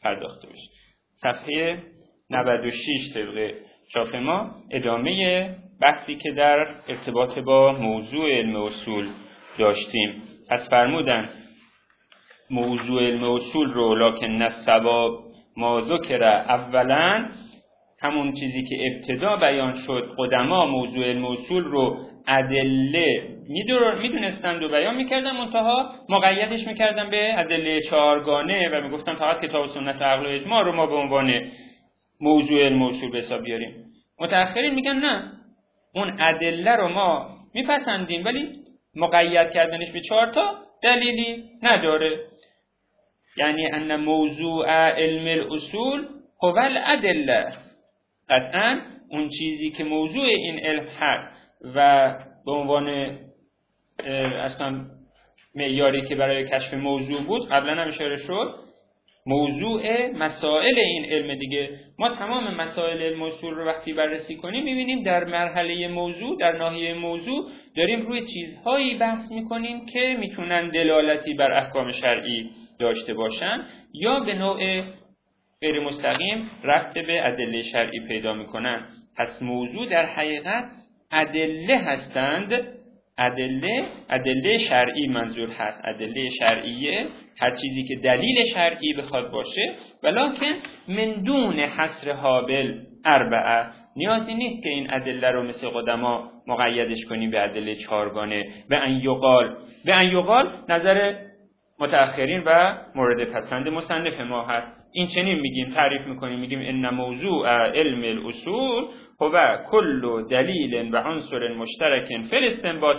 پرداخته بشه. صفحه 96 طبق چاپ ما ادامه بحثی که در ارتباط با موضوع علم اصول داشتیم. پس فرمودن موضوع علم اصول رو لکن الصواب ما ذکر اولا، همون چیزی که ابتدا بیان شد، قدما موضوع علم اصول رو ادله میدونستند و بیان میکردن، منتها مقیدش میکردن به ادله چهارگانه و میگفتن فقط کتاب و سنت و عقل و اجماع رو ما به عنوان موضوع علم اصول به حساب بیاریم. متأخرین میگن نه، اون ادله رو ما میپسندیم ولی مقید کردنش به 4 تا دلیلی نداره. یعنی ان موضوع علم الاصول هو الادله، قطعا اون چیزی که موضوع این علم هست و به عنوان اصلا معیاری که برای کشف موضوع بود قبلا هم اشاره شد، موضوع مسائل این علم دیگه. ما تمام مسائل علم اصول رو وقتی بررسی کنیم می‌بینیم در مرحله موضوع، در ناحیه موضوع داریم روی چیزهایی بحث می‌کنیم که میتونن دلالتی بر احکام شرعی داشته باشن یا به نوع غیر مستقیم ربط به ادله شرعی پیدا می‌کنن. پس موضوع در حقیقت ادله هستند، ادله شرعی منظور هست، ادله شرعیه، هر چیزی که دلیل شرعی بخواد باشه، ولکن من دون حصرها بالاربعه، نیازی نیست که این ادله رو مثل قدما مقیدش کنیم به ادله چهارگانه. به ان یقال نظر متأخرین و مورد پسند مصنف ما هست. این چنین میگیم، تعریف میکنیم، میگیم ان موضوع علم الاصول هو کل دلیل و عنصر مشترک فی الاستنباط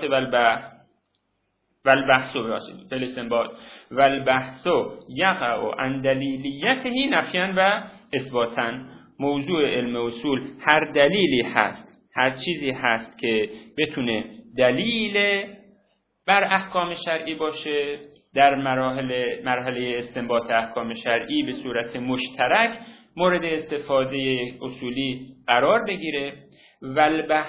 والبحث یقع عن دلیلیته نفیا و اثباتا. موضوع علم اصول هر دلیلی هست، هر چیزی هست که بتونه دلیل بر احکام شرعی باشه، در مرحله استنباط احکام شرعی به صورت مشترک مورد استفاده اصولی قرار بگیره. و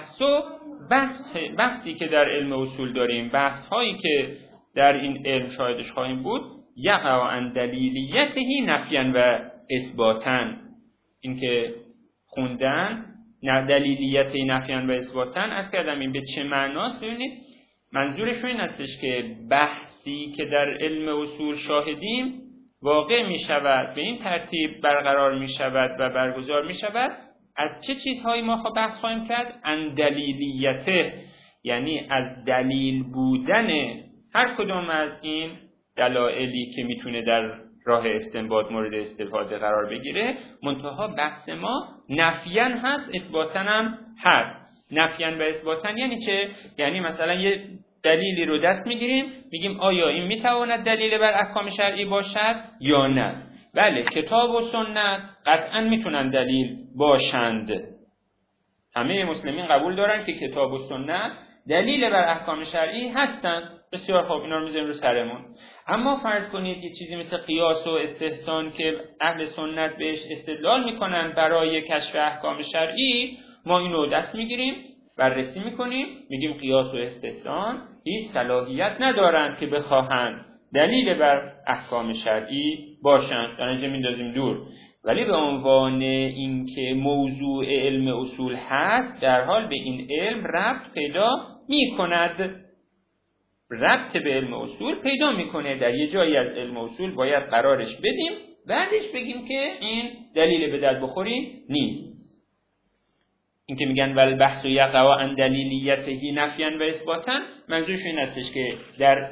بحثی که در علم اصول داریم، بحث هایی که در این علم شاهدش خواهیم بود، یقع عن دلیلیته نفیا و اثباتا. این که خوندن دلیلیت نفیا و اثباتا از کردم این به چه معناست. ببینید منظورش این هستش که بحثی که در علم اصول شاهدیم واقع می شود، به این ترتیب برقرار می شود و برگزار می شود. از چه چیزهایی ما بحث خواهیم کرد؟ ان دلیلیته، یعنی از دلیل بودن هر کدام از این دلایلی که میتونه در راه استنباط مورد استفاده قرار بگیره. منتها بحث ما نفیاً هست، اثباتاً هم هست. نفیاً و اثباتاً یعنی چه؟ یعنی مثلا یه دلیلی رو دست میگیریم، میگیم آیا این میتواند دلیل بر احکام شرعی باشد یا نه؟ بله، کتاب و سنت قطعاً میتونن دلیل باشند. همه مسلمین قبول دارن که کتاب و سنت دلیل بر احکام شرعی هستند. بسیار خوب، اینا رو میذاریم رو سرمون. اما فرض کنید یه چیزی مثل قیاس و استحسان که اهل سنت بهش استدلال میکنن برای کشف احکام شرعی، ما اینو دست میگیریم، بررسی میکنیم، میگیم قیاس و استحسان هیچ صلاحیت ندارند که بخواهند دلیل بر احکام شرعی باشند، در اینجا میندازیم دور. ولی به عنوان اینکه موضوع علم اصول هست، در حال به این علم ربط پیدا میکند، ربط به علم اصول پیدا میکنه. در یه جایی از علم اصول باید قرارش بدیم، بعدش بگیم که این دلیل به درد بخوری نیست. این که میگن والبحث یقع عن دلیلیته نفیا و اثباتا، منظورش این هستش که در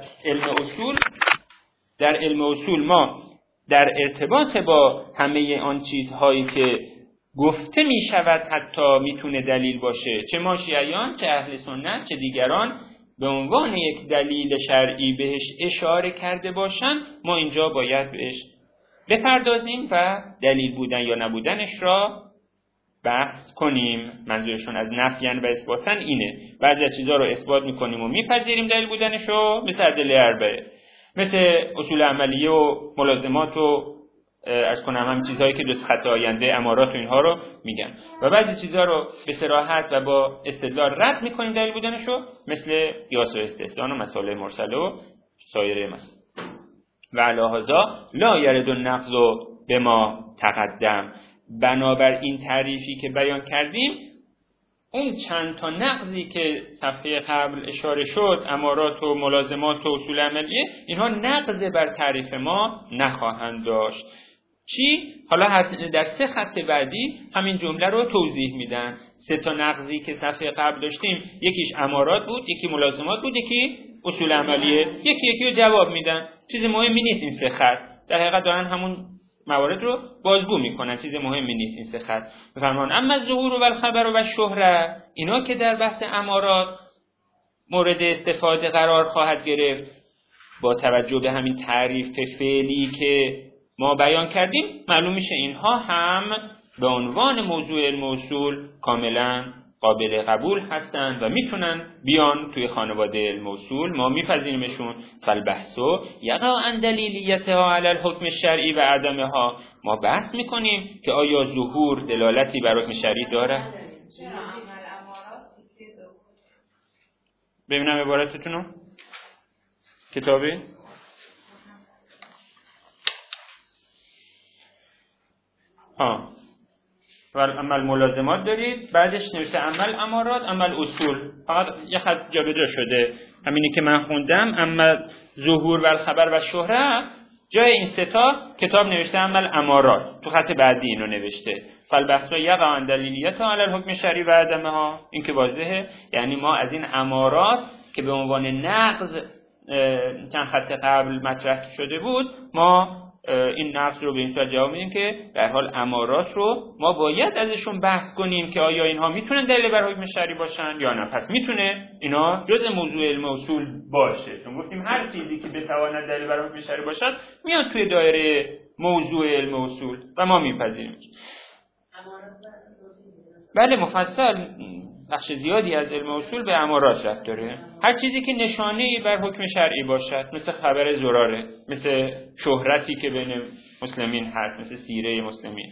علم اصول ما در ارتباط با همه آن چیزهایی که گفته میشود حتی میتونه دلیل باشه، چه ما شیعیان، چه اهل سنت، چه دیگران، به عنوان یک دلیل شرعی بهش اشاره کرده باشن، ما اینجا باید بهش بپردازیم و دلیل بودن یا نبودنش را بحث کنیم. منظورشون از نفیاً و اثباتاً اینه. بعضی از چیزها رو اثبات میکنیم و میپذیریم دلیل بودنش رو، مثل ادله اربعه، مثل اصول عملیه و ملازمات و از کنم هم چیزهایی که دوست خط آینده، امارات و اینها رو میگن، و بعضی چیزها رو به صراحت و با استدلال رد میکنیم دلیل بودنش رو، مثل قیاس و استحسان و مسائل مرسله و سایر مسائل. و علی هذا لا یرد النقض به ما تقدم. بنابر این تعریفی که بیان کردیم، اون چند تا نقضی که صفحه قبل اشاره شد، امارات و ملازمات و اصول عملیه، اینها نقض بر تعریف ما نخواهند داشت. چی؟ حالا در 3 خط بعدی همین جمله رو توضیح میدن. 3 تا نقضی که صفحه قبل داشتیم، یکیش امارات بود، یکی ملازمات بود، یکی اصول عملیه. یکی رو جواب میدن. چیز مهمی نیست این 3 خط. در حقیقت دارن همون موارد رو بازگو میکنن، چیز مهمی نیست این 3 خط. بفرمان اما ظهور و الخبر و شهره، اینا که در بحث امارات مورد استفاده قرار خواهد گرفت، با توجه به همین تعریف فعلی که ما بیان کردیم، معلوم میشه اینها هم به عنوان موضوع علم اصول کاملا قابل قبول هستند و میتونن بیان توی خانواده علم اصول، ما میپذیریمشون. فالبحثو یقع عن دلیلیتها علی الحکم الشرعی و عدمها، ما بحث میکنیم که آیا ظهور دلالتی بر حکم شرعی داره. ببینم عبارتتونو کتابی عمل ملازمات دارید، بعدش نوشته عمل امارات، عمل اصول. فقط یه خط جابجا شده، همینی که من خوندم. عمل ظهور و خبر و شهره، جای این 3 تا کتاب نوشته عمل امارات، تو خط بعدی اینو نوشته فالبحث یقع عن دلیلیتها علی الحکم الشرعی و عدمها. این که واضحه، یعنی ما از این امارات که به عنوان نقض چند خط قبل مطرح شده بود، ما این نقض رو به این صورت جواب میدیم که در حال امارات رو ما باید ازشون بحث کنیم که آیا اینها میتونن دلیل بر حکم شرعی باشن یا نه. پس میتونه اینا جزء موضوع علم اصول باشه، چون گفتیم هر چیزی که بتواند دلیل بر حکم شرعی باشد میاد توی دایره موضوع علم اصول و ما میپذیریم. بله مفصل بخش زیادی از علم اصول به امارات ربط داره. هر چیزی که نشانه‌ای بر حکم شرعی باشد، مثل خبر زراره، مثل شهرتی که بین مسلمین هست، مثل سیره مسلمین.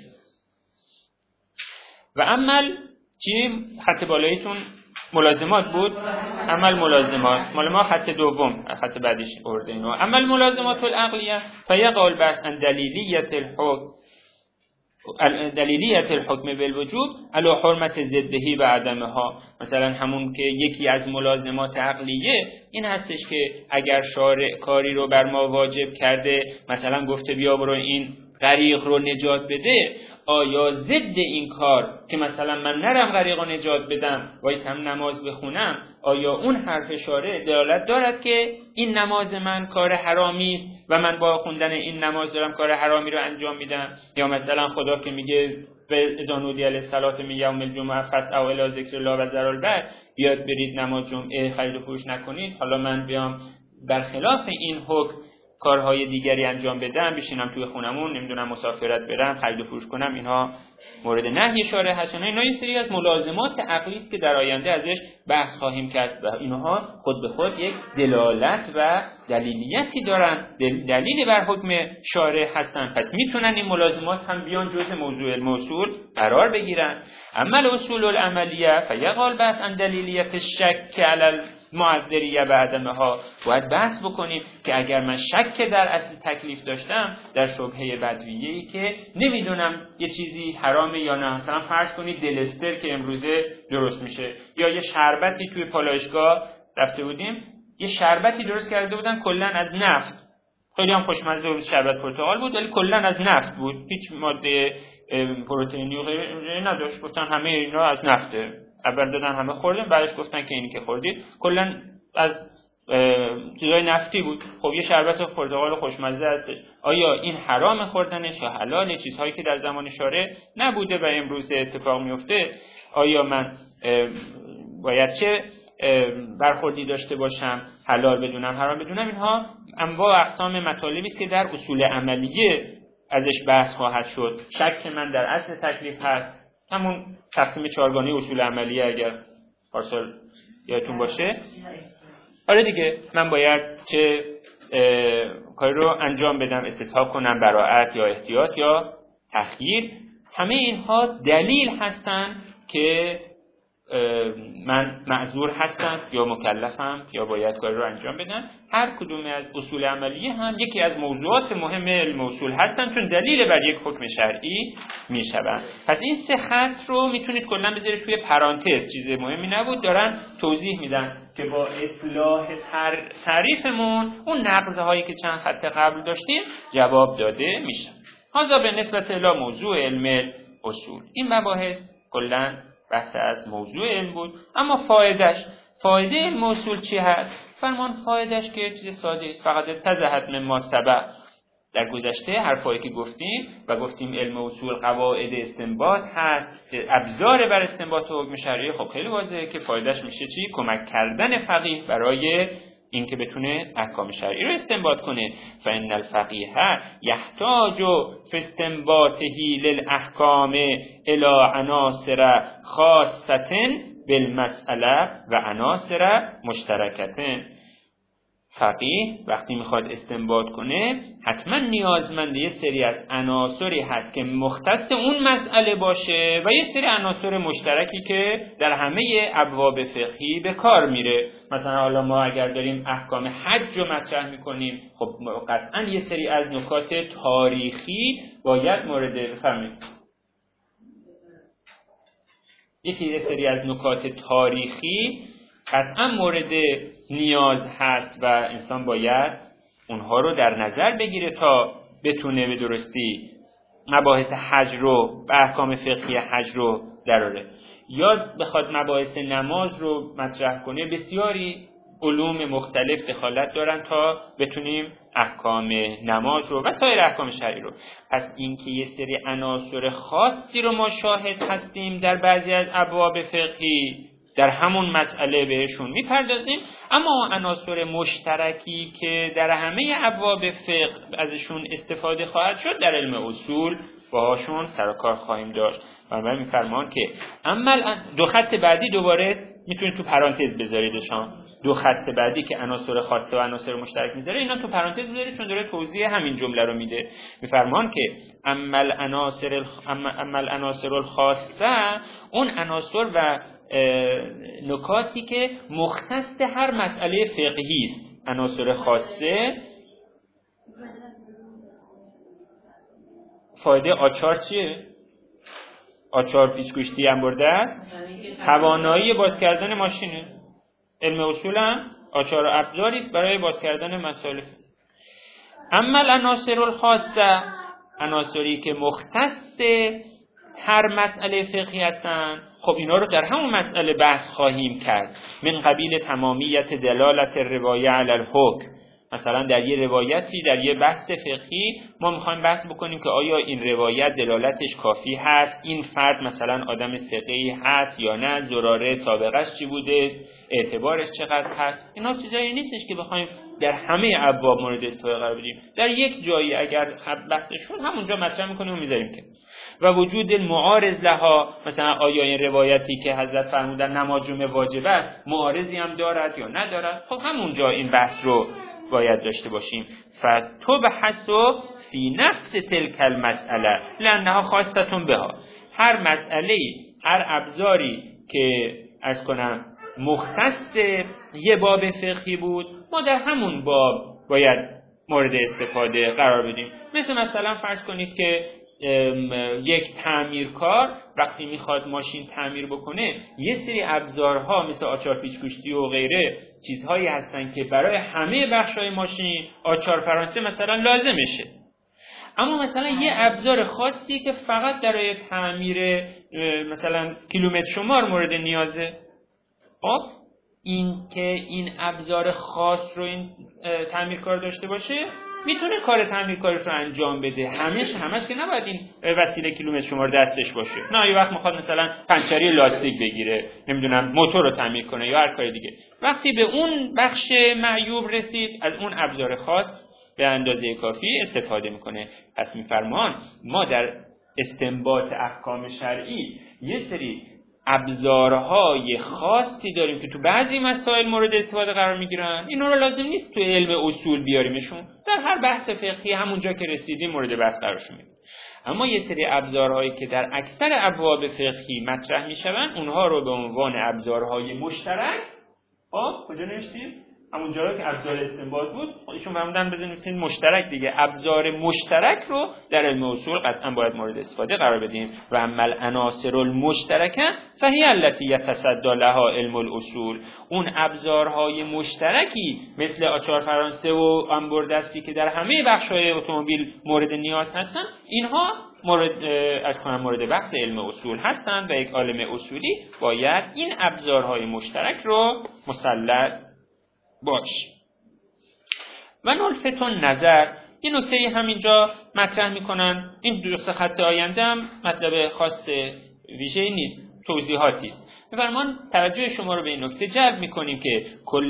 و عمل چی؟ خط بالاییتون ملازمات بود. عمل ملازمات مال ما خط دوم، خط بعدیش ارده اینو. عمل ملازمات العقلیه فیقع البحث عن دلیلیت الحکم بالوجوب علی حرمت ضدهی و عدمها. مثلا همون که یکی از ملازمات عقلیه این هستش که اگر شارع کاری رو بر ما واجب کرده، مثلا گفته بیا برو این غریق رو نجات بده، آیا ضد این کار که مثلا من نرم غریق رو نجات بدم وایسم نماز بخونم، آیا اون حرف شارع دلالت دارد که این نماز من کار حرامی است و من با خوندن این نماز دارم کار حرامی رو انجام میدم؟ یا مثلا خدا که میگه اذا نودی للصلاة من یوم الجمعه فاسعوا الی ذکر الله و ذروا البیع، بیاد برید نماز جمعه خرید و فروش نکنید، حالا من بیام برخلاف این حکم کارهای دیگری انجام بدم، بشینم توی خونمون، نمیدونم مسافرت برم، خرید و فروش کنم، اینها مورد نهی شارع هست. اینا یه سری از ملازمات عقلی است که در آینده ازش بحث خواهیم کرد و اینها خود به خود یک دلالت و دلیلیتی دارن، دلیل بر حکم شارع هستن. پس میتونن این ملازمات هم بیان جزء موضوع علم اصول قرار بگیرن. اما الاصول العملیه فیقع البحث عن دلیلیت الشک علی معذریه و عدمها. باید بحث بکنیم که اگر من شک در اصل تکلیف داشتم در شبهه بدویه‌ای که نمیدونم یه چیزی حرامه یا نه، مثلا فرض کنید دلستر که امروزه درست میشه، یا یه شربتی توی پالایشگاه رفته بودیم یه شربتی درست کرده بودن کلا از نفت، خیلی هم خوشمزه بود، شربت پرتقال بود ولی کلا از نفت بود، هیچ ماده پروتئینی و غیره نداشت. گفتن همه اینا از نفته، اول دادن همه خوردن، بعدش گفتن که اینی که خوردید کلا از چیزای نفتی بود. خب یه شربت پرتقال خوشمزه است، آیا این حرام خوردنش یا حلاله؟ چیزهایی که در زمان شارع نبوده و امروز اتفاق میفته، آیا من باید چه برخوردی داشته باشم؟ حلال بدونم، حرام بدونم؟ اینها انواع اقسام مطالبی است که در اصول عملیه ازش بحث خواهد شد. شک من در اصل تکلیف هست، همون تقسیم چهارگانه اصول عملیه اگر پارسال یادتون باشه. آره دیگه، من باید چه کاری رو انجام بدم، استصحاب کنم، براءت یا احتیاط یا تخییر. همه اینها دلیل هستن که من معذور هستم یا مکلفم یا باید کاری رو انجام بدم. هر کدوم از اصول عملیه هم یکی از موضوعات مهم علم اصول هستن، چون دلیل بر یک حکم شرعی میشوند. پس این سه خط رو میتونید کلا بذارید توی پرانتز، چیز مهمی نبود، دارن توضیح میدن که با اصلاح تعریفمون اون نقض‌هایی که چند خط قبل داشتیم جواب داده میشه. هذا به نسبت الی موضوع علم اصول. این مباحث کلا بحث از موضوع علم بود. اما فایده علم اصول چی هست؟ فرمان فایدهش که چیز ساده است، فقط تزهد مما سبق. در گذشته حرفایی که گفتیم علم اصول قواعد استنباط هست، ابزار بر استنباط حکم شرعی. خب خیلی واضحه که فایدهش میشه چی؟ کمک کردن فقیه برای اینکه بتونه احکام شرعی رو استنباط کنه. فإن الفقیه یحتاج فی استنباطه للاحکام الی عناصر خاصة بالمسأله و عناصر مشترکة. فقیه وقتی میخواد استنباط کنه حتما نیازمند یه سری از عناصری هست که مختص اون مسئله باشه و یه سری عناصر مشترکی که در همه ابواب فقهی به کار میره. مثلا حالا ما اگر داریم احکام حج رو مطرح میکنیم، خب قطعا یه سری از نکات تاریخی باید مورد یه سری از نکات تاریخی قطعا مورد نیاز هست و انسان باید اونها رو در نظر بگیره تا بتونه به درستی مباحث حج رو و احکام فقهی حج رو دراره. یا بخواد مباحث نماز رو مطرح کنه، بسیاری علوم مختلف دخالت دارن تا بتونیم احکام نماز رو و سایر احکام شرعی رو. پس اینکه یه سری عناصر خاصی رو ما شاهد هستیم در بعضی از ابواب فقهی، در همون مسئله بهشون میپردازیم، اما عناصر مشترکی که در همه ابواب فقه ازشون استفاده خواهد شد در علم اصول باهاشون سر و کار خواهیم داشت. بنابراین میفرمان که اما دو خط بعدی دوباره میتونید تو پرانتز بذاریدشان. دو خط بعدی که عناصر خاصه و عناصر مشترک میذاره اینا تو پرانتز بذارید، چون داره توضیح همین جمله رو میده. میفرمان که اما العناصر الخاصه، اون عناصر و نکاتی که مختص هر مسئله فقهی است. عناصر خاصه فایده آچار چیه؟ آچار پیچ‌گوشتی هم برده است، توانایی باز کردن ماشینه. علم اصول هم آچار و ابزاری است برای باز کردن مسائل. اما العناصر الخاصه، عناصری که مختص هر مسئله فقهی هستند، خب اینا رو در همون مسئله بحث خواهیم کرد. من قبیل تمامیت دلالت روایه علی الحکم. مثلا در یه روایتی، در یه بحث فقهی ما میخوایم بحث بکنیم که آیا این روایت دلالتش کافی هست، این فرد مثلا آدم ثقه‌ای هست یا نه، زراره سابقش چی بوده، اعتبارش چقدر هست. اینا چیزایی نیستش که بخوایم در همه ابواب مورد استفاده قرار بدیم. در یک جایی اگر بحثش شد همونجا مطرح میکنیم و میذاریم که و وجود المعارض لها، مثلا آیا این روایتی که حضرت فرمودن نماز جمعه واجب است معارضی هم دارد یا ندارد. خب همونجا این بحث رو باید داشته باشیم. فتبحث فی نفس تلک المسئله لانها خاصه بها. هر مسئله، هر ابزاری که از کنم مختص یه باب فقهی بود، ما در همون باب باید مورد استفاده قرار بدیم. مثلا فرض کنید که یک تعمیرکار وقتی میخواد ماشین تعمیر بکنه، یه سری ابزارها مثل آچار پیچ‌گوشتی و غیره چیزهایی هستن که برای همه بخش‌های ماشین، آچار فرانسه مثلا لازمشه. اما مثلا یه ابزار خاصی که فقط برای تعمیر مثلا کیلومتر شمار مورد نیازه، خب این که این ابزار خاص رو این تعمیرکار داشته باشه، میتونه کار تعمیرکارش رو انجام بده. همش که نباید این وسیله کیلومتر شمار دستش باشه. نه، یه وقت میخواد مثلا پنچری لاستیک بگیره، نمیدونم موتور رو تعمیر کنه یا هر کار دیگه. وقتی به اون بخش معیوب رسید، از اون ابزار خاص به اندازه کافی استفاده میکنه. پس میفرمان ما در استنباط احکام شرعی یه سری ابزارهای خاصی داریم که تو بعضی مسائل مورد استفاده قرار میگیرن. اینا رو لازم نیست تو علم اصول بیاریمشون، در در هر بحث فقهی همونجا که رسیدیم مورد بحث قرارش میدیم. اما یه سری ابزارهایی که در اکثر ابواب فقهی مطرح میشوند اونها رو به عنوان ابزارهای مشترک کجا نوشتیم؟ همون جایی که ابزار استنباط بود ایشون فرمودن بزنید مشترک دیگه. ابزار مشترک رو در علم اصول قطعا باید مورد استفاده قرار بدیم. و اما العناصر المشترکه فهی التي یتصدی لها علم الاصول. اون ابزارهای مشترکی مثل آچار فرانسه و انبردستی که در همه بخش‌های اتومبیل مورد نیاز هستن، اینها مورد بحث علم اصول هستند و یک عالم اصولی باید این ابزارهای مشترک رو مسلط باش. و نلفت نظر این نکته همینجا مطرح میکنن. این دو خط آینده هم مطلب خاص ویژه‌ای نیست، توضیحاتی است. بفرمان توجه شما رو به این نکته جلب میکنیم که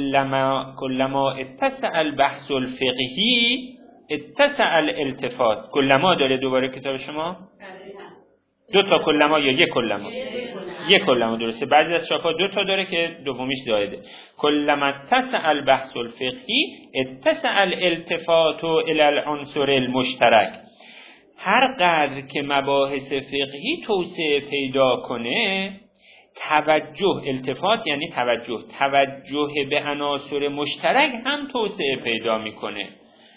کلما اتسع البحث الفقهی اتسع الالتفات. کلما داره دوباره کتاب شما؟ دو تا کلما یا یک کلما؟ یک کلما درسته. بعضی از چاپ‌ها دو تا داره که دومیش زایده. کلما اتسع البحث الفقهی اتسع الالتفات الى العنصر المشترک. هر قدر که مباحث فقهی توسعه پیدا کنه، توجه، التفات یعنی توجه به عناصر مشترک هم توسعه پیدا میکنه.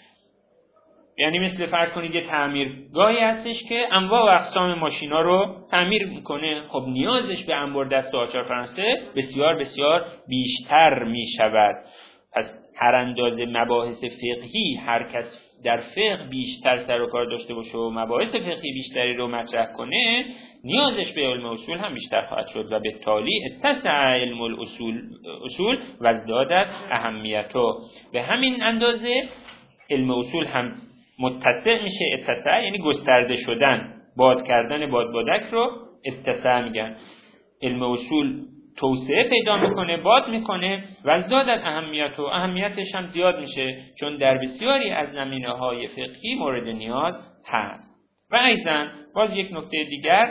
یعنی مثل فرض کنید یه تعمیرگاهی هستش که انواع و اقسام ماشینا رو تعمیر میکنه، خب نیازش به انبردست و آچار فرانسه بسیار بسیار بیشتر میشود. پس هر اندازه مباحث فقهی هر کس در فقه بیشتر سر و کار داشته باشه و مباحث فقهی بیشتری رو مطرح کنه، نیازش به علم اصول هم بیشتر خواهد شد و به تالی اتسع علم اصول و ازدادت اهمیته. به همین اندازه علم اصول هم متسع میشه. اتسع یعنی گسترده شدن، باد کردن بادبادک رو اتسع میگن. علم اصول توسعه پیدا میکنه، باد میکنه و ازدادت اهمیت و اهمیتش هم زیاد میشه چون در بسیاری از زمینه‌های فقهی مورد نیاز هست. و ایضا باز یک نکته دیگر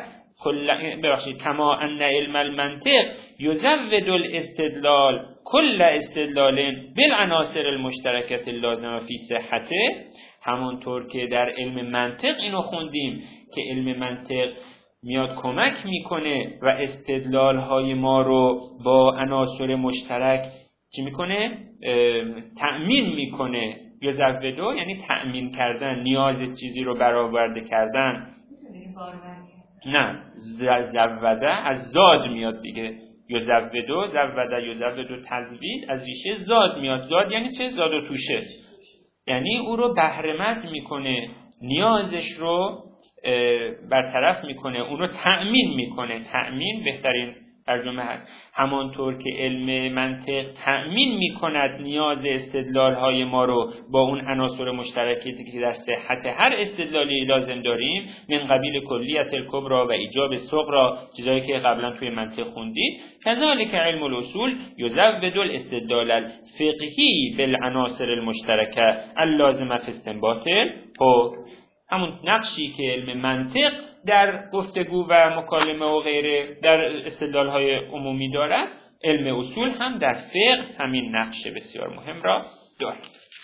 کما ان علم المنطق یزود الاستدلال کل استدلال بالعناصر المشترکه اللازمه فی صحته. همونطور که در علم منطق اینو خوندیم که علم منطق میاد کمک میکنه و استدلال‌های ما رو با عناصر مشترک چی میکنه؟ تأمین میکنه. یزودو یعنی تأمین کردن، نیاز چیزی رو برآورده کردن. نه، زوده از زاد میاد دیگه. یزودو تزوید از ریشه زاد میاد. زاد یعنی چه؟ زاد و توشه، یعنی او رو بهره‌مند میکنه، نیازش رو برطرف میکنه، اون رو تأمین میکنه. تأمین بهترین ترجمه هست. همانطور که علم منطق تأمین میکند نیاز استدلال‌های ما رو با اون عناصر مشترکی که در صحت هر استدلالی لازم داریم، من قبیل کلیت الکبری و ایجاب الصغری، چیزایی که قبلا توی منطق خوندید. کذالک علم الاصول یزود الاستدلال الفقهی بالعناصر المشترکه اللازمه فی استنباط الحکم. همون نقشی که علم منطق در گفتگو و مکالمه و غیره در استدلال‌های عمومی دارد، علم اصول هم در فقه همین نقش بسیار مهم را دارد.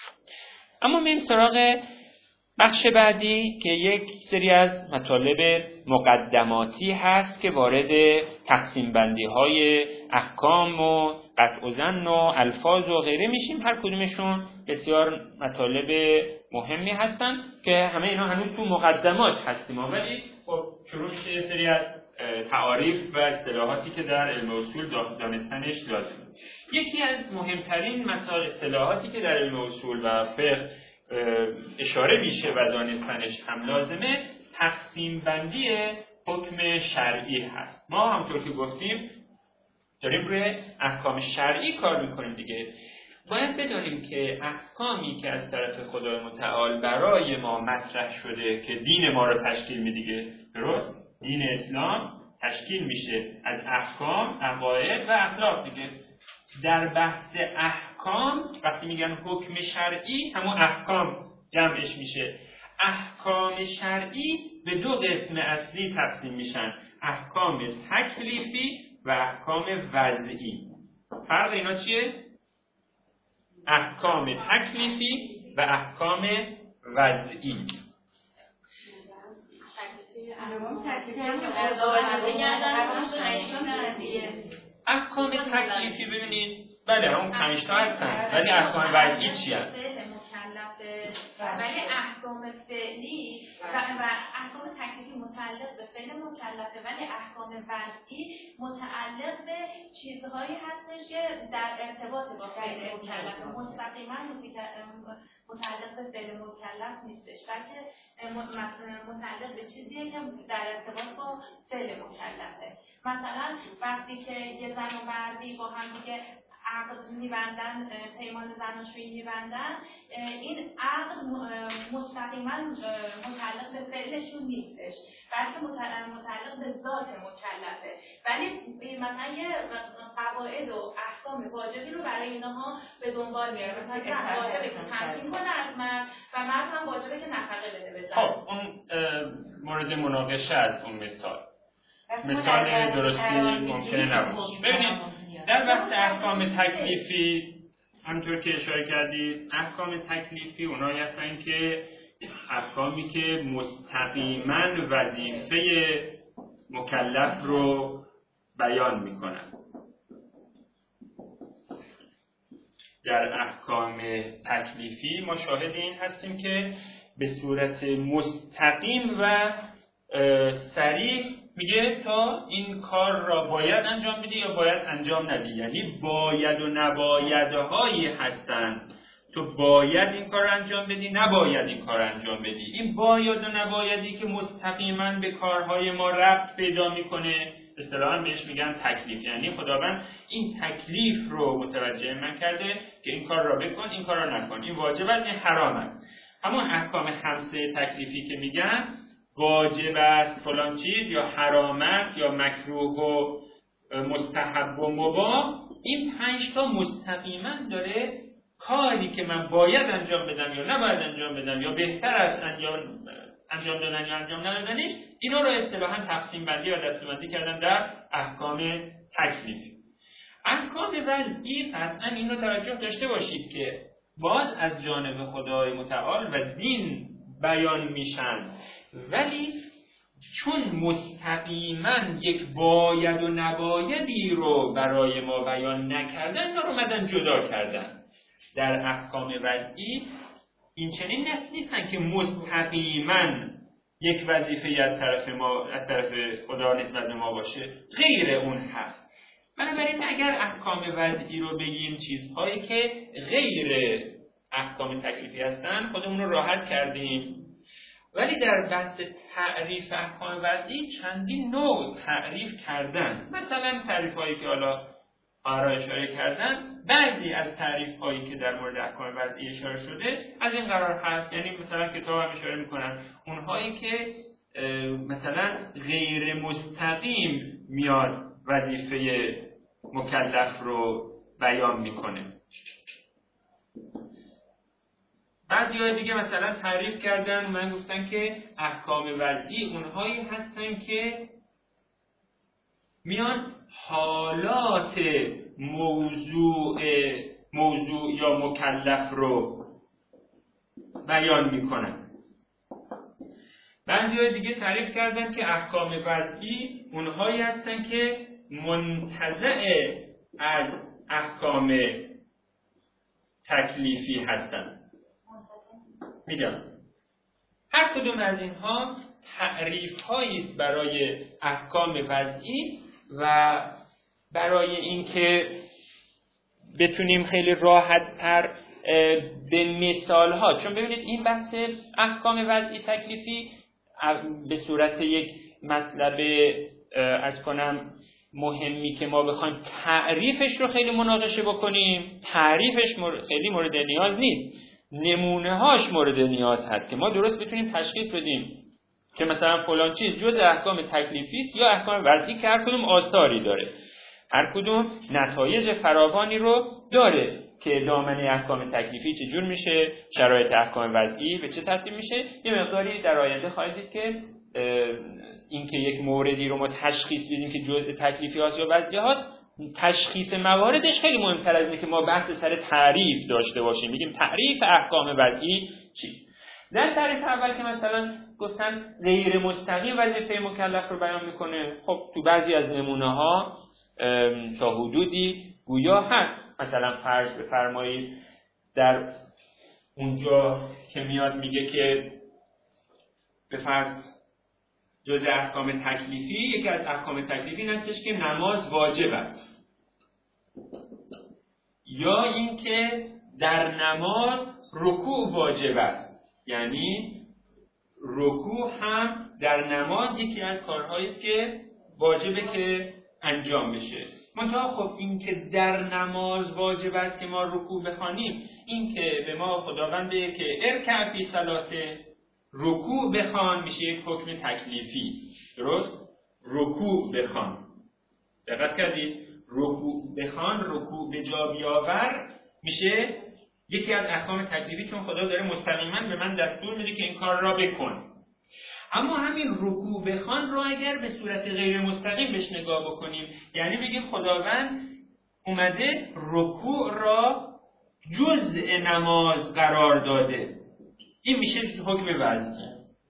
اما من سراغ بخش بعدی که یک سری از مطالب مقدماتی هست که وارد تقسیم بندی های احکام و قطع و ظن و الفاظ و غیره میشیم. هر کدومشون بسیار مطالب مهمی هستن که همه اینا هنوز تو مقدمات هستیم، ولی خب شروع میشه سری از تعاریف و اصطلاحاتی که در علم اصول دانستنش لازمه. یکی از مهمترین اصطلاحاتی که در علم اصول و فقه اشاره میشه و دانستنش هم لازمه، تقسیم بندی حکم شرعی هست. ما همونطور که گفتیم داریم روی احکام شرعی کار میکنیم دیگه. باید بدانیم که احکامی که از طرف خدای متعال برای ما مطرح شده که دین ما رو تشکیل میده، درست؟ دین اسلام تشکیل میشه از احکام، عقاید و اخلاق دیگه. در بحث احکام وقتی میگن حکم شرعی، همون احکام جمعش میشه. احکام شرعی به دو قسم اصلی تقسیم میشن: احکام تکلیفی و احکام وضعی. فرق اینا چیه؟ احکام تکلیفی و احکام وضعی. احکام تکلیفی ببینید بله اون 5 تا هستن، ولی احکام وضعی چی هست؟ ولی احکام فعلی و احکام تکلیفی متعلق به فعل مکلفه، ولی احکام وضعی متعلق به چیزهایی هستش که در ارتباط با فعل مکلفه، مستقیما متعلق به فعل مکلف نیستش، بلکه متعلق به چیزیه که در ارتباط با فعل مکلفه. مثلا وقتی که یه زن و مردی با هم دیگه عقد می‌بندن، پیمان زناشویی می‌بندن، این عقد مستقیما متعلق به فعلشون نیستش، بلکه متعلق به ذات مکلفه. ولی مثلا یه قواعد و احکام واجبی رو برای اینها به دنبال میاره، مثلا واجبه که تمکین کنه از مرد و مرد هم واجبه که نفقه بده به زن. خب اون مورد مناقشه است اون مثال درستی ممکنه نباشه. ببینید در بحث احکام تکلیفی همونطور که اشاره کردید، احکام تکلیفی اونایی هستن که احکامی که مستقیما وظیفه مکلف رو بیان میکنن. در احکام تکلیفی ما شاهد این هستیم که به صورت مستقیم و صریح میگه تا این کار را باید انجام بدی یا باید انجام ندی، یعنی باید و نبایدهایی هستند. تو باید این کار انجام بدی، نباید این کار انجام بدی. این باید و نبایدی که مستقیما به کارهای ما ربط پیدا میکنه اصطلاحاً بهش میگن تکلیف، یعنی خداوند این تکلیف رو متوجه من کرده که این کار را بکن، این کار را نکن، این واجب است، این حرام است. همون احکام خمسه تکلیفی که میگن واجب است فلان چیز یا حرام است یا مکروه و مستحب و مباح، این 5 تا مستقیما داره کاری که من باید انجام بدم یا نباید انجام بدم یا بهتر است انجام دادن یا انجام ندادنش، اینا رو اصطلاحاً تقسیم بندی و دسته‌بندی کردن در احکام تکلیفی. احکام وضعی قطعاً این رو توجه داشته باشید که باز از جانب خدای متعال و دین بیان میشن، ولی چون مستقیما یک باید و نبایدی رو برای ما بیان نکردن، اینا رو اومدن جدا کردن. در احکام وضعی این چنین نیستن که مستقیما یک وظیفه از طرف خدا نسبت به ما باشه، غیر اون هست. بنابراین اگر احکام وضعی رو بگیم چیزهایی که غیر احکام تکلیفی هستن، خودمون رو راحت کردیم. ولی در بحث تعریف احکام وضعی چندین نوع تعریف کردن. مثلا تعریف هایی که حالا اشاره کردن، بعضی از تعریف هایی که در مورد احکام وضعی اشاره شده از این قرار هست، یعنی مثلا کتاب هم اشاره میکنن اونهایی که مثلا غیر مستقیم میاد وظیفه مکلف رو بیان میکنه. بعضی های دیگه مثلا تعریف کردن، من گفتن که احکام وضعی اونهایی هستن که میان حالات موضوع یا مکلف رو بیان میکنن. بعضی های دیگه تعریف کردن که احکام وضعی اونهایی هستن که منتزع از احکام تکلیفی هستن. میگم هر کدوم از اینها تعریف هایی است برای احکام وضعی و برای اینکه بتونیم خیلی راحت تر به مثال ها، چون ببینید این بحث احکام وضعی تکلیفی به صورت یک مطلب مهمی که ما بخوایم تعریفش رو خیلی مناقشه بکنیم، تعریفش خیلی مورد نیاز نیست، نمونه هاش مورد نیاز هست که ما درست بتونیم تشخیص بدیم که مثلا فلان چیز جز احکام تکلیفی است یا احکام وضعی که هر کدوم آثاری داره، هر کدوم نتایج فراوانی رو داره که دامنه احکام تکلیفی چجور میشه، شرایط احکام وضعی به چه ترتیب میشه. یه مقداری در آینده خواهید دید که اینکه یک موردی رو ما تشخیص بدیم که جزء تکلیفی هاست یا وضعی هاست تشخیص مواردش خیلی مهمتر از اینه که ما بحث سر تعریف داشته باشیم، بگیم تعریف احکام وضعی چی. در تعریف اول که مثلا گفتن غیر مستقیم وظیفه مکلف رو بیان میکنه، خب تو بعضی از نمونه‌ها تا حدودی گویا هست. مثلا فرض بفرمایید در اونجا که میاد میگه که به فرض جزء احکام تکلیفی، یکی از احکام تکلیفی این هستش که نماز واجب است، یا اینکه در نماز رکوع واجب است، یعنی رکوع هم در نماز یکی از کارهایی است که واجبه که انجام بشه. منتها خب این که در نماز واجب است که ما رکوع بخوانیم، این که به ما خداوند بگه که ارکع فی صلات، رکوع بخوان، میشه یک حکم تکلیفی. درست؟ رکوع بخوان، دقت کردید؟ رکوع بخوان، رکوع به جا بیاور، میشه یکی از احکام تکلیفی، چون خدا داره مستقیما به من دستور میده که این کار را بکن. اما همین رکوع بخوان رو اگر به صورت غیر مستقیم بهش نگاه بکنیم، یعنی بگیم خداوند اومده رکوع را جزء نماز قرار داده، این میشه حکم وضعی.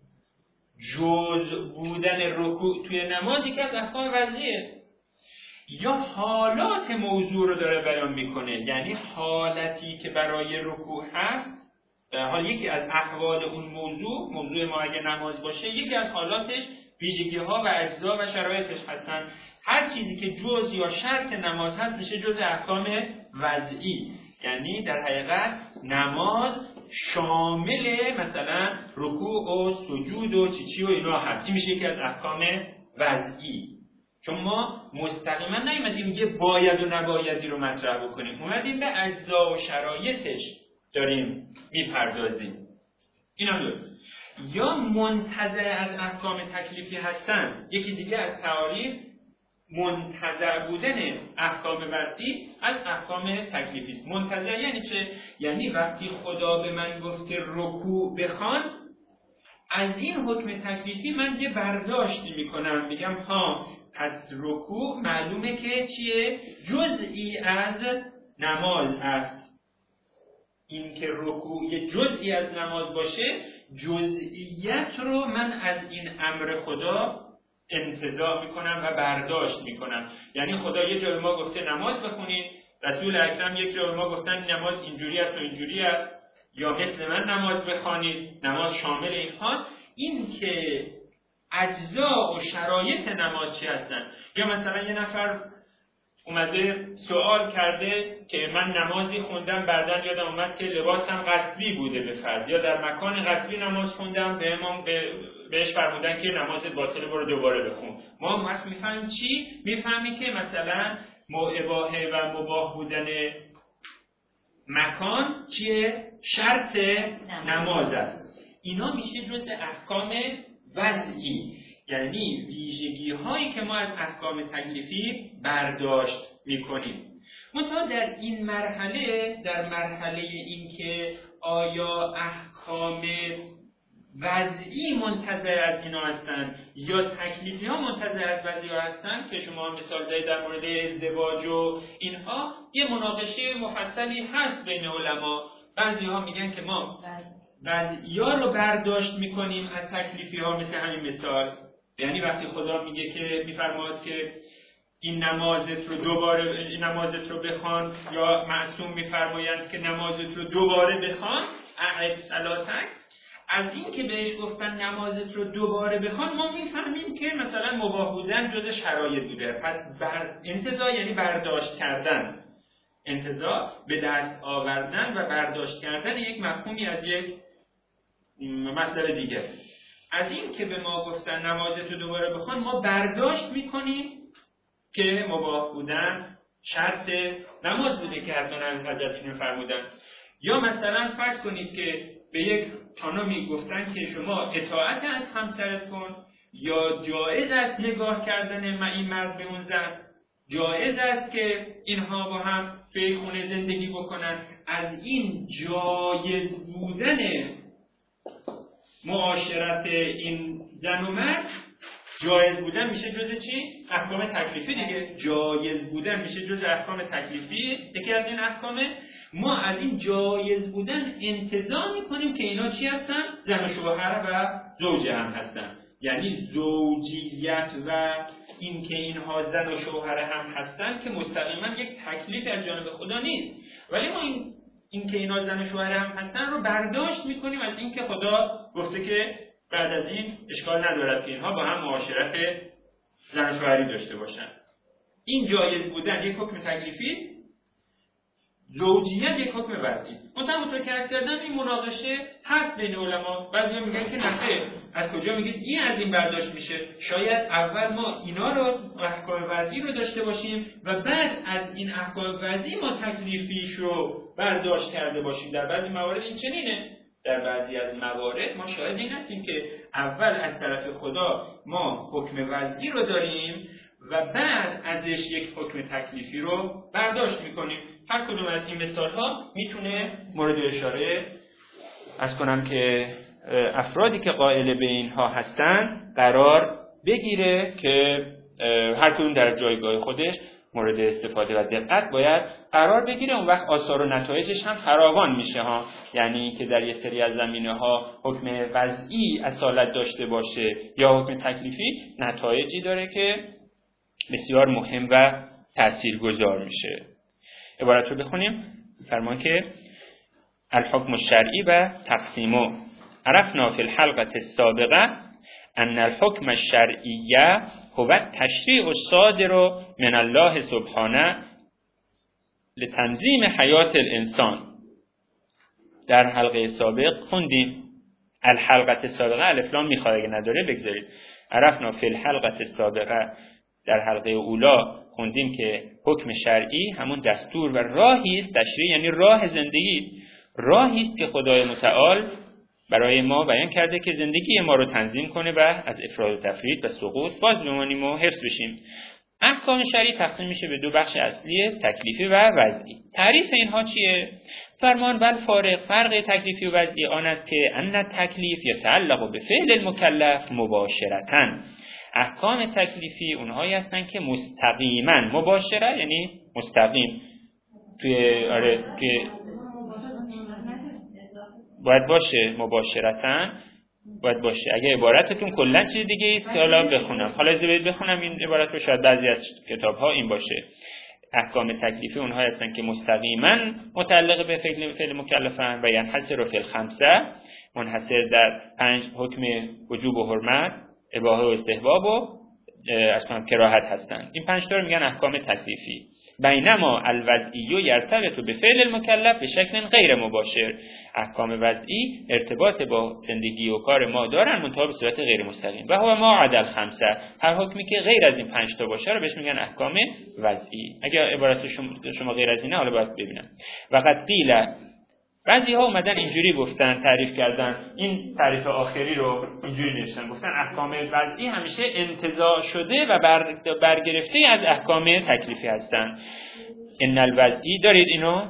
جزء بودن رکوع توی نماز یکی از احکام وضعیه. یا حالات موضوع رو داره بیان میکنه، یعنی حالتی که برای رکوع هست، در حال یکی از احوال اون موضوع ما اگه نماز باشه، یکی از حالاتش ویژگی‌ها و اجزا و شرایطش هستن. هر چیزی که جزء یا شرط نماز هست میشه جزء احکام وضعی، یعنی در حقیقت نماز شامل مثلا رکوع و سجود و چی و اینا هست، این میشه یکی از احکام وضعی. چون ما مستقیما نیومدیم یه باید و نبایدی رو مطرح بکنیم، اومدیم به اجزا و شرایطش داریم میپردازیم. اینا دو. یا منتزع از احکام تکلیفی هستن. یکی دیگه از تعاریف منتزع بودن احکام وضعی از احکام تکلیفی است. منتزع یعنی چه؟ یعنی وقتی خدا به من گفته رکوع بخوان، از این حکم تکلیفی من یه برداشتی میکنم، میگم ها پس رکوع معلومه که چیه؟ جزئی از نماز است. این که رکوع یه جزئی از نماز باشه، جزئیت رو من از این امر خدا انتزاع میکنم و برداشت میکنم. یعنی خدا یه جا به ما گفته نماز بخونید، رسول اکرم یک جا به ما گفتن نماز اینجوری است و اینجوری است، یا مثل من نماز بخوانید، نماز شامل اینهاست. این که اجزا و شرایط نماز چی هستن. یا مثلا یه نفر اومده سوال کرده که من نمازی خوندم، بعدن یادم اومد که لباسم غصبی بوده به فرض، یا در مکان غصبی نماز خوندم، به امام بهش فرمودن که نمازت باطله برو دوباره بخون. ما وقت میفهمیم چی؟ میفهمیم که مثلا اباحه و مباح بودن مکان چیه؟ شرط نماز است. اینا میشه جزء احکام وضعی، یعنی ویژگی هایی که ما از احکام تکلیفی برداشت میکنیم. منتها در این مرحله، در مرحله این که آیا احکام وضعی منتزع از اینا هستن یا تکلیفی ها منتزع از وضعی ها هستن، که شما مثال دارید در مورد ازدواج و اینها یه مناقشه مفصلی هست بین علما. بعضی ها میگن که ما وضعی ها رو برداشت میکنیم از تکلیفی ها، مثل همین مثال. یعنی وقتی خدا میگه که میفرماد که این نمازت رو دوباره نمازت رو بخوان، یا معصوم میفرمایند که نمازت رو دوباره بخوان، اعد صلاتک، از این که بهش گفتن نمازت رو دوباره بخوان، ما میفهمیم که مثلا مباح بودن جز شرایط بوده. پس انتزاع یعنی برداشت کردن، انتزاع به دست آوردن و برداشت کردن یک مفهومی از یک مسئله دیگه. از این که به ما گفتن نمازت رو دوباره بخوان، ما برداشت میکنیم که مباح بودن شرط نماز بوده که حتما از حضرت اینو فرمودن. یا مثلا فرض کنید که به یک خانمی گفتن که شما اطاعت از همسرت کن، یا جایز است نگاه کردن این مرد به اون زن، جایز است که اینها با هم توی خونه زندگی بکنن. از این جایز بودن معاشرت این زن و مرد جایز بودن میشه جز چی؟ احکام تکلیفی دیگه. جایز بودن میشه جز احکام تکلیفی، یکی از این احکامه. ما از این جایز بودن انتزاع میکنیم که اینا چی هستن؟ زن و شوهر و زوجه هم هستن. یعنی زوجیت و این که اینها زن و شوهر هم هستن که مستقیما یک تکلیف از جانب خدا نیست، ولی ما این که اینا زن و شوهر هم هستن رو برداشت میکنیم از این که خدا گفته که بعد از این اشکال ندارد که اینها با هم معاشرت زن و شوهری داشته باشن. این جایز بودن یک حکم تکلیفی است، زوجیت یک حکم وضعی است. همونطور که عرض کردم این مناقشه هست بین علما. بعضیا میگن که نه، از کجا میگید این از این برداشت میشه؟ شاید اول ما اینا رو احکام وضعی رو داشته باشیم و بعد از این احکام وضعی ما تکلیفیش رو برداشت کرده باشیم. در بعضی موارد این چنینه. در بعضی از موارد ما شاهد این هستیم که اول از طرف خدا ما حکم وضعی رو داریم و بعد ازش یک حکم تکلیفی رو برداشت میکنیم. هر کدوم از این مثال‌ها میتونه مورد اشاره از کنم که افرادی که قائل به اینها هستن قرار بگیره که هر کدوم در جایگاه خودش مورد استفاده و دقت باید قرار بگیره. اون وقت آثار و نتایجش هم فراوان میشه ها. یعنی که در یه سری از زمینه‌ها حکم وضعی اصالت داشته باشه یا حکم تکلیفی، نتایجی داره که بسیار مهم و تاثیرگذار میشه. عبارت رو بخونیم. فرمان که الحکم الشرعی و تقسیمه. عرفنا فی الحلقه السابقه ان الحکم الشرعی هو التشریع الصادر من الله سبحانه لتنظیم حیات الانسان. در حلقه سابق خوندیم. الحلقه السابقه الف لام میخواد، اگه نداره بگذارید. عرفنا فی الحلقه السابقه، در حلقه اولا خوندیم که حکم شرعی همون دستور و راهی است. تشریع یعنی راه زندگی، راهی است که خدای متعال برای ما بیان کرده که زندگی ما رو تنظیم کنه و از افراط و تفرید و سقوط باز بمانیم و حفظ بشیم. احکام شرعی تقسیم میشه به دو بخش اصلی، تکلیفی و وضعی. تعریف اینها چیه؟ فرمان بل فرق تکلیفی و وضعی آن است که ان تکلیف یتعلق به فعل المکلف مباشرتاً. احکام تکلیفی اونهایی هستن که مستقیما، مباشره یعنی مستقیم، توی باید باشه، مباشرتاً باید باشه. اگه عبارتتون کلا چیز دیگه است که حالا بخونم، حالا اجازه بدید بخونم این عبارت رو، شاید بعضی از کتاب‌ها این باشه. احکام تکلیفی اونهایی هستن که مستقیما متعلق به فعل مکلفن و ینحصر فی الخمسه، منحصر در 5 حکم وجوب و حرمت، اباحه و استحباب و اصلا کراهت هستند. این 5 تا رو میگن احکام تکلیفی. بینما الوضعی یرتبط به فعل المکلف به شکل غیر مباشر. احکام وضعی ارتباط با زندگی و کار ما دارن، منتها به صورت غیر مستقیم. و هو ما عدا الخمسه، هر حکمی که غیر از این 5 تا باشه رو بهش میگن احکام وضعی. اگر عبارت شما غیر از اینه حالا باید ببینم. وقد قیل، بعضی ها اومدن اینجوری گفتن، تعریف کردن، این تعریف آخری رو اینجوری نوشتن، گفتن احکام وضعی همیشه انتزاع شده و برگرفته از احکام تکلیفی هستن. ان الوضعی دارید اینو؟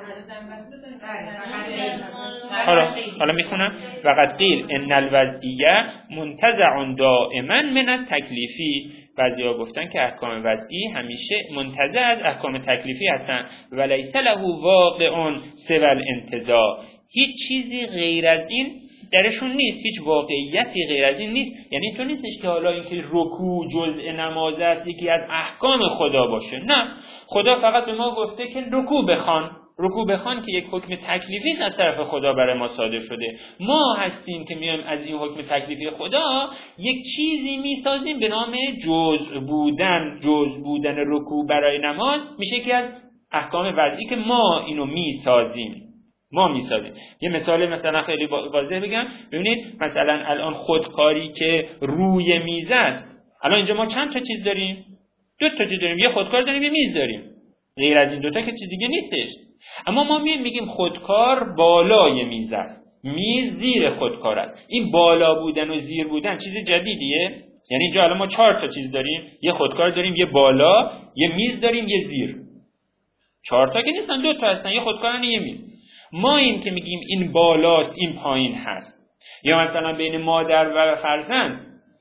حالا میخونم. وقد قیل ان الوضعیه منتزع دائما من التکلیفی. بعضیا گفتن که احکام وضعی همیشه منتزع از احکام تکلیفی هستن. ولیس له واقع سوى الانتزاع، هیچ چیزی غیر از این درشون نیست، هیچ واقعیتی غیر از این نیست. یعنی تو نیستش که حالا اینکه رکوع جزء نماز است یکی از احکام خدا باشه، نه، خدا فقط به ما گفته که رکوع بخوان که یک حکم تکلیفی از طرف خدا برای ما صادر شده. ما هستیم که میایم از این حکم تکلیفی خدا یک چیزی میسازیم به نام جزء بودن رکوع برای نماز، میشه که از احکام وضعی که ما اینو میسازیم. یه مثلا خیلی واضح بگم، ببینید مثلا الان خودکاری که روی میز است، الان اینجا ما چند تا چیز داریم؟ 2 تا چیز داریم، یه خودکار داریم، یه میز داریم. غیر از این 2 تا که چیز دیگه نیستش. اما ما میگیم خودکار بالای میز است، میز زیر خودکار است. این بالا بودن و زیر بودن چیز جدیدیه؟ یعنی اینجا الان ما 4 تا چیز داریم، یه خودکار داریم، یه بالا، یه میز داریم، یه زیر. 4 تا که نیستن، 2 تا هستن، یه خودکار یه میز. ما این که میگیم این بالاست این پایین هست، یا مثلا بین مادر و فرزند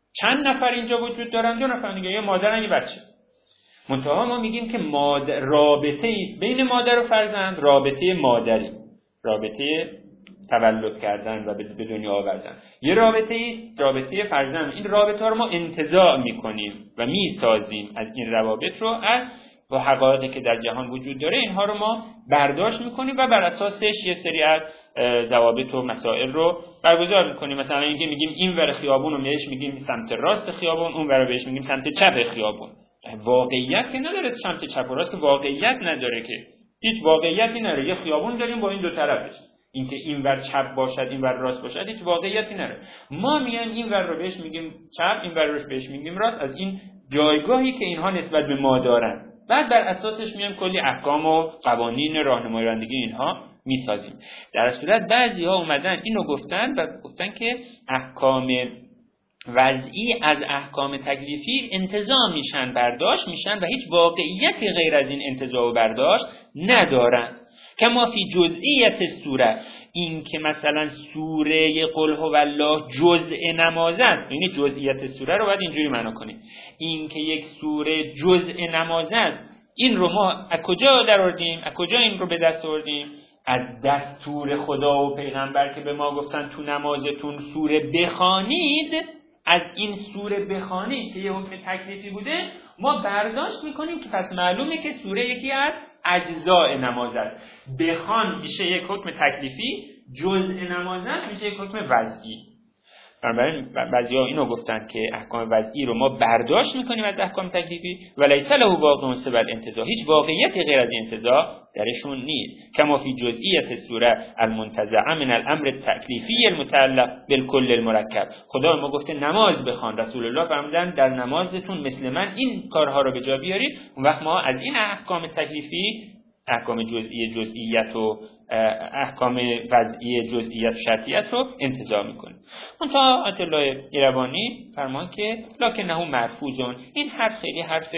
چند نفر اینجا وجود دارن؟ 2 نفر دیگه، یه مادر یه بچه. منتها ما میگیم که رابطه است بین مادر و فرزند، رابطه مادری، رابطه تولد کردن و به دنیا آوردن. یه رابطه است رابطه فرزند. این رابطه ها رو ما انتزاع میکنیم و میسازیم از این روابط رو، از و حقایقی که در جهان وجود داره اینها رو ما برداشت میکنیم و بر اساسش یه سری از ضوابط و مسائل رو برگزار میکنیم. مثلا اینکه میگیم این ور خیابون رو بهش میگیم سمت راست خیابون، اون ور بهش میگیم سمت چپ خیابون. واقعیت که نداره سمت چپ و راست، که واقعیت نداره، که هیچ واقعیتی نداره. یه خیابون داریم با این 2 طرفش، اینکه این ور چپ باشد این ور راست باشد هیچ واقعیتی نداره. ما میایم این ور رو بهش میگیم چپ، این ور رو بهش میگیم راست، از این جایگاهی که اینها نسبت به ما دارن. بعد بر اساسش میایم کلی احکام و قوانین راهنمایی رانندگی اینها میسازیم. در صورت بعضی‌ها اومدن اینو گفتن و گفتن که احکام وضعی از احکام تکلیفی انتزاع میشن، برداشت میشن و هیچ واقعیتی غیر از این انتزاع و برداشت ندارن. کما فی جزئیت سوره، این که مثلا سوره قل هو الله جزء نماز است. یعنی جزئیت سوره رو باید اینجوری معنا کنیم، این که یک سوره جزء نماز است، این رو ما از کجا درآوردیم؟ از کجا این رو به دست آوردیم؟ از دستور خدا و پیغمبر که به ما گفتن تو نمازتون سوره بخوانید. از این سوره بخوانید که یه حکم تکلیفی بوده، ما برداشت میکنیم که پس معلومه که سوره یکی از اجزاء نماز است. بخوان میشه یک حکم تکلیفی، جزء نماز است میشه یک حکم وضعی. بنابراین بعضیا اینو گفتن که احکام وضعی رو ما برداشت میکنیم از احکام تکلیفی و لیس له واقع سوى الانتزاع، هیچ واقعیتی غیر از انتزاع درشون نیست. کما فی جزئیت سوره المنتزعه من الامر التکلیفی المتعلق بالکل المرکب، خدا ما گفته نماز بخوان، رسول الله فرمودن در نمازتون مثل من این کارها رو به جا بیارید. اون وقت ما از این احکام تکلیفی، احکام جزئی جزئیت و احکام وضعی جزئیت شرطیت رو انتزاع میکنیم. منتها آیت الله ایروانی فرمان که لکنه مرفوضون، این حرف خیلی حرف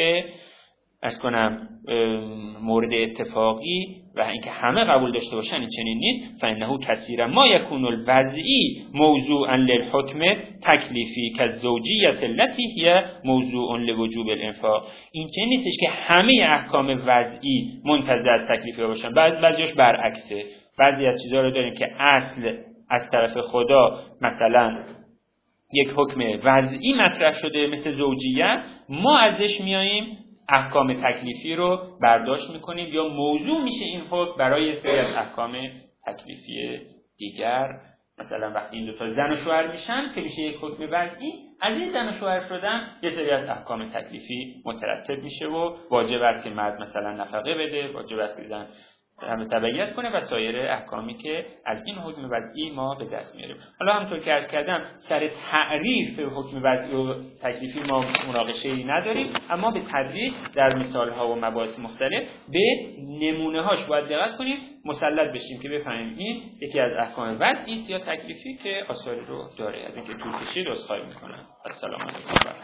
مورد اتفاقی و اینکه همه قبول داشته باشن این چنین نیست. فانه کثیرا ما یکون الوضعی موضوعا للحکم تکلیفی کالزوجیه التي هي موضوع لوجوب الانفاق. این چنین نیستش که همه احکام وضعی منتزع از تکلیفی باشن، بعضیش برعکسه. بعضی از چیزا رو داریم که اصل از طرف خدا مثلا یک حکم وضعی مطرح شده مثل زوجیت، ما ازش میاییم احکام تکلیفی رو برداشت میکنیم یا موضوع میشه این حکم برای سری از احکام تکلیفی دیگر. مثلا وقتی این 2 زن و شوهر میشن که میشه یک حکم وضعی، از این زن و شوهر شدن یه سری از احکام تکلیفی مترتب میشه و واجب است که مرد مثلا نفقه بده، واجب است که زن تبعیت کنه و سایر احکامی که از این حکم وضعی ما به دست میاریم. حالا همونطور که عرض کردم سر تعریف حکم وضعی و تکلیفی ما مناقشه‌ای نداریم، اما به تدریج در مثال‌ها و مباحث مختلف به نمونه‌هاش باید دقت کنیم، مسلط بشیم که بفهمیم این یکی از احکام وضعی است یا تکلیفی که آثاری رو داره. از اینکه طول کشید عذرخواهی می‌کنم. السلام علیکم.